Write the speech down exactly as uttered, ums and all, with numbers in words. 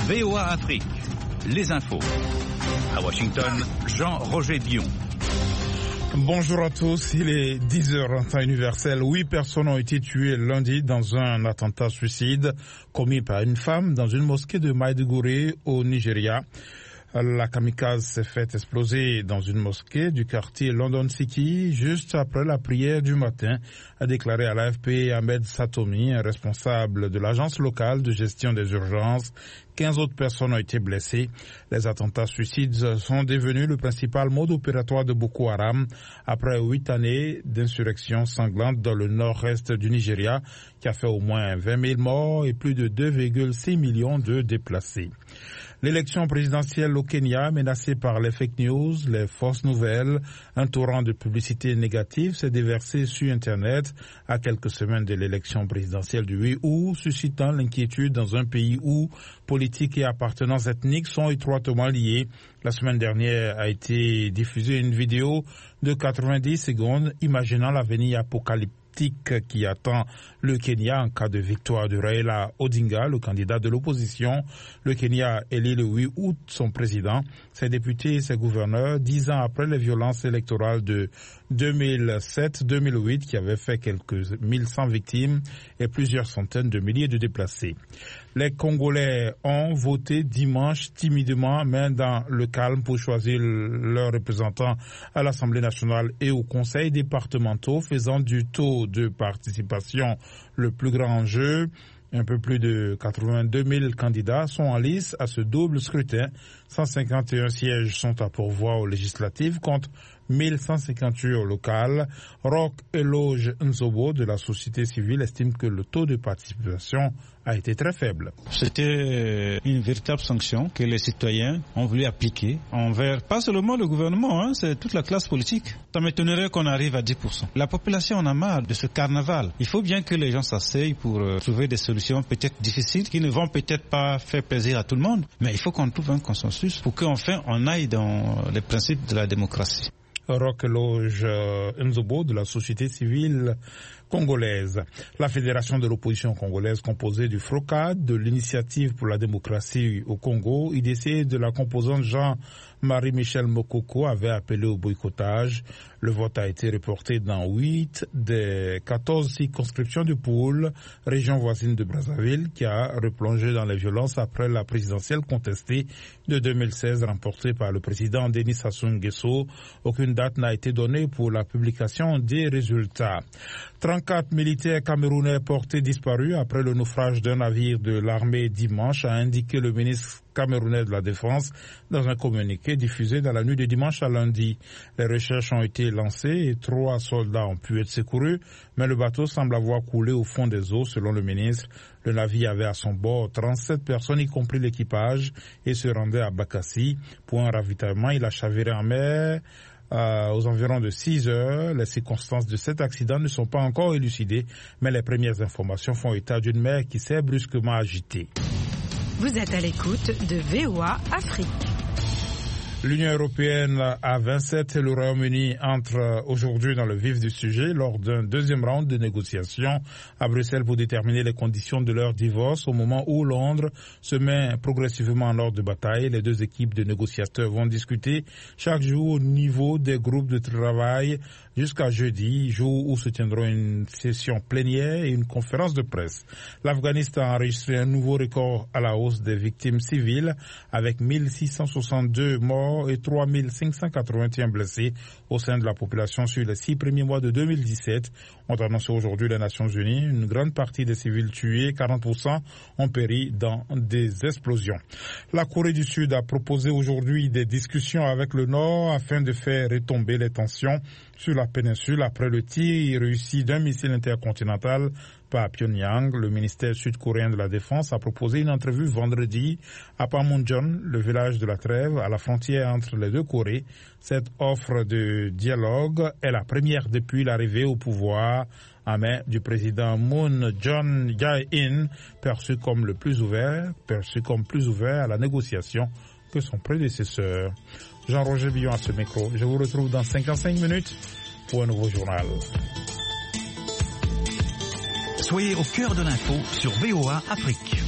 V O A Afrique, les infos. À Washington, Jean-Roger Dion. Bonjour à tous, il est dix heures en temps universel. Huit personnes ont été tuées lundi dans un attentat suicide commis par une femme dans une mosquée de Maiduguri au Nigeria. La kamikaze s'est fait exploser dans une mosquée du quartier London City juste après la prière du matin, a déclaré à l'A F P Ahmed Satomi, un responsable de l'agence locale de gestion des urgences. quinze autres personnes ont été blessées. Les attentats suicides sont devenus le principal mode opératoire de Boko Haram après huit années d'insurrection sanglante dans le nord-est du Nigeria, qui a fait au moins vingt mille morts et plus de deux virgule six millions de déplacés. L'élection présidentielle au Kenya, menacée par les fake news, les fausses nouvelles, un torrent de publicité négative s'est déversé sur Internet à quelques semaines de l'élection présidentielle du huit août, suscitant l'inquiétude dans un pays où politique et appartenance ethnique sont étroitement liés. La semaine dernière a été diffusée une vidéo de quatre-vingt-dix secondes imaginant l'avenir apocalyptique qui attend le Kenya en cas de victoire de Raila Odinga, le candidat de l'opposition. Le Kenya élit le huit août son président, ses députés et ses gouverneurs, dix ans après les violences électorales de deux mille sept deux mille huit qui avaient fait quelques mille cent victimes et plusieurs centaines de milliers de déplacés. Les Congolais ont voté dimanche timidement, mais dans le calme, pour choisir leurs représentants à l'Assemblée nationale et au Conseil départementaux, faisant du taux de participation le plus grand enjeu. Un peu plus de quatre-vingt-deux mille candidats sont en lice à ce double scrutin. cent cinquante et un sièges sont à pourvoir aux législatives contre mille cent cinquante-huit au local. Roch Eloge Nzobo de la société civile estime que le taux de participation a été très faible. C'était une véritable sanction que les citoyens ont voulu appliquer envers, pas seulement le gouvernement, hein, c'est toute la classe politique. Ça m'étonnerait qu'on arrive à dix pour cent. La population en a marre de ce carnaval. Il faut bien que les gens s'asseyent pour euh, trouver des solutions peut-être difficiles, qui ne vont peut-être pas faire plaisir à tout le monde, mais il faut qu'on trouve un consensus pour qu'enfin on aille dans les principes de la démocratie. Roch Eloge Nzobo de la société civile congolaise. La fédération de l'opposition congolaise, composée du FROCAD, de l'Initiative pour la démocratie au Congo, I D C, de la composante Jean-Marie-Michel Mokoko, avait appelé au boycottage. Le vote a été reporté dans huit des quatorze circonscriptions du pôle, région voisine de Brazzaville, qui a replongé dans les violences après la présidentielle contestée de deux mille seize remportée par le président Denis Sassou Nguesso. Aucune date n'a été donnée pour la publication des résultats. trente-quatre militaires camerounais portés disparus après le naufrage d'un navire de l'armée dimanche, a indiqué le ministre camerounais de la Défense dans un communiqué diffusé dans la nuit de dimanche à lundi. Les recherches ont été lancées et trois soldats ont pu être secourus, mais le bateau semble avoir coulé au fond des eaux, selon le ministre. Le navire avait à son bord trente-sept personnes, y compris l'équipage, et se rendait à Bakassi. Pour un ravitaillement, il a chaviré en mer Euh, aux environs de six heures. Les circonstances de cet accident ne sont pas encore élucidées, mais les premières informations font état d'une mer qui s'est brusquement agitée. Vous êtes à l'écoute de V O A Afrique. L'Union européenne à vingt-sept et le Royaume-Uni entrent aujourd'hui dans le vif du sujet lors d'un deuxième round de négociations à Bruxelles pour déterminer les conditions de leur divorce. Au moment où Londres se met progressivement en ordre de bataille, les deux équipes de négociateurs vont discuter chaque jour au niveau des groupes de travail jusqu'à jeudi, jour où se tiendront une session plénière et une conférence de presse. L'Afghanistan a enregistré un nouveau record à la hausse des victimes civiles avec mille six cent soixante-deux morts et trois mille cinq cent quatre-vingt-un blessés au sein de la population sur les six premiers mois de deux mille dix-sept. Ont annoncé aujourd'hui les Nations Unies. Une grande partie des civils tués, quarante pour cent, ont péri dans des explosions. La Corée du Sud a proposé aujourd'hui des discussions avec le Nord afin de faire retomber les tensions sur la péninsule après le tir réussi d'un missile intercontinental par Pyongyang. Le ministère sud-coréen de la Défense a proposé une entrevue vendredi à Panmunjom, le village de la trêve, à la frontière entre les deux Corées. Cette offre de dialogue est la première depuis l'arrivée au pouvoir en mai du président Moon Jae-in, perçu comme le plus ouvert, perçu comme plus ouvert à la négociation que son prédécesseur. Jean-Roger Dion à ce micro. Je vous retrouve dans cinquante-cinq minutes pour un nouveau journal. Soyez au cœur de l'info sur V O A Afrique.